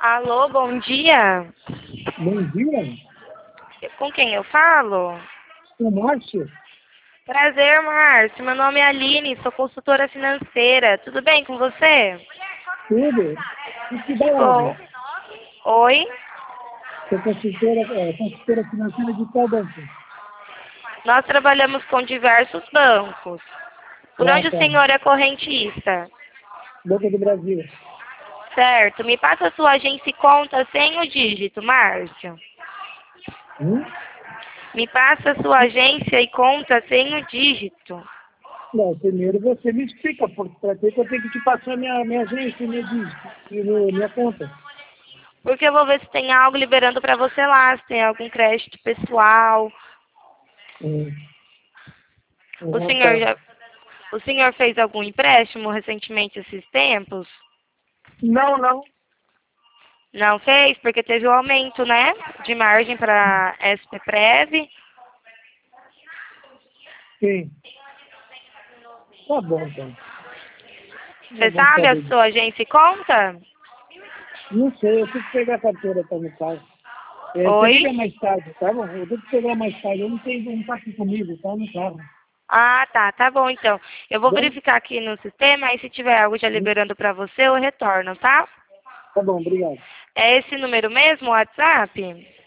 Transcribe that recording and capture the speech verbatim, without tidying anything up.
Alô, bom dia. Bom dia, Com quem eu falo? o Márcio. Prazer, Márcio. Meu nome é Aline, sou consultora financeira. Tudo bem com você? Tudo. E que da Que bom. onde? Oi? Você é consultora, é, consultora financeira de qual banco? Nós trabalhamos com diversos bancos. Por Ah, onde o tá. senhor é correntista? Banco do Brasil. Certo. Me passa a sua agência e conta sem o dígito, Márcio. Hum? Me passa a sua agência e conta sem o dígito. Não, primeiro você me explica, porque para que eu tenho que te passar minha, minha agência, meu dígito, e meu- minha conta. Porque eu vou ver se tem algo liberando para você lá, se tem algum crédito pessoal. Hum. O Ah, senhor tá. já, o senhor fez algum empréstimo recentemente esses tempos? Não, não. Não fez, porque teve um aumento, né, de margem para S P Prev. Sim. Tá bom, então. É Você bom sabe a saber disso. sua agência e conta? Não sei, eu tenho que pegar a carteira para no carro. É, você Oi? liga mais tarde, tá bom? Eu tenho que pegar mais tarde. Eu não tenho, não tá aqui comigo, tá no carro. Ah, tá, tá bom então. Eu vou Bom? verificar aqui no sistema e se tiver algo já liberando para você, eu retorno, tá? Tá bom, obrigado. É esse número mesmo, o WhatsApp?